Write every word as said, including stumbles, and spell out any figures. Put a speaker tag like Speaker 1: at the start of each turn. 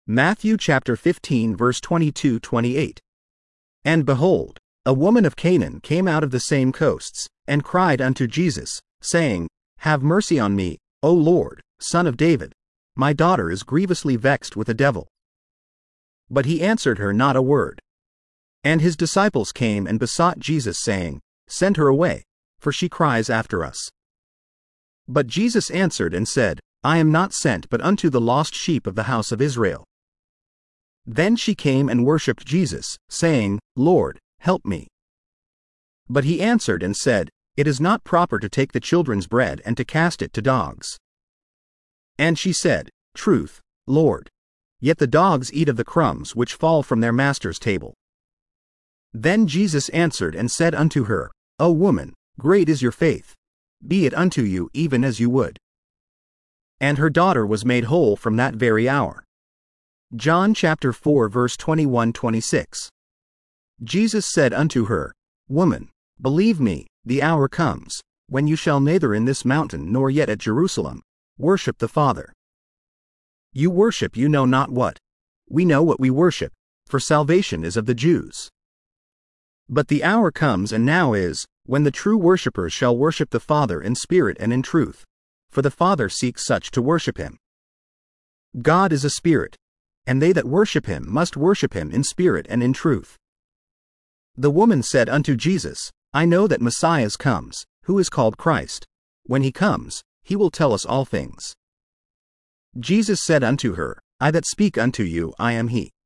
Speaker 1: Matthew chapter fifteen verse twenty-two to twenty-eight. And behold, a woman of Canaan came out of the same coasts, and cried unto Jesus, saying, Have mercy on me, O Lord, Son of David. My daughter is grievously vexed with a devil. But he answered her not a word. And his disciples came and besought Jesus, saying, Send her away, for she cries after us. But Jesus answered and said, I am not sent but unto the lost sheep of the house of Israel. Then she came and worshipped Jesus, saying, Lord, help me. But he answered and said, It is not proper to take the children's bread and to cast it to dogs. And she said, Truth, Lord. Yet the dogs eat of the crumbs which fall from their master's table. Then Jesus answered and said unto her, O woman, great is your faith. Be it unto you even as you would. And her daughter was made whole from that very hour. John chapter four verse twenty-one to twenty-six. Jesus said unto her, Woman, believe me, the hour comes, when you shall neither in this mountain nor yet at Jerusalem worship the Father. You worship you know not what. We know what we worship, for salvation is of the Jews. But the hour comes and now is, when the true worshippers shall worship the Father in spirit and in truth, for the Father seeks such to worship him. God is a spirit, and they that worship him must worship him in spirit and in truth. The woman said unto Jesus, I know that Messiah comes, who is called Christ. When he comes, he will tell us all things. Jesus said unto her, I that speak unto you, I am he.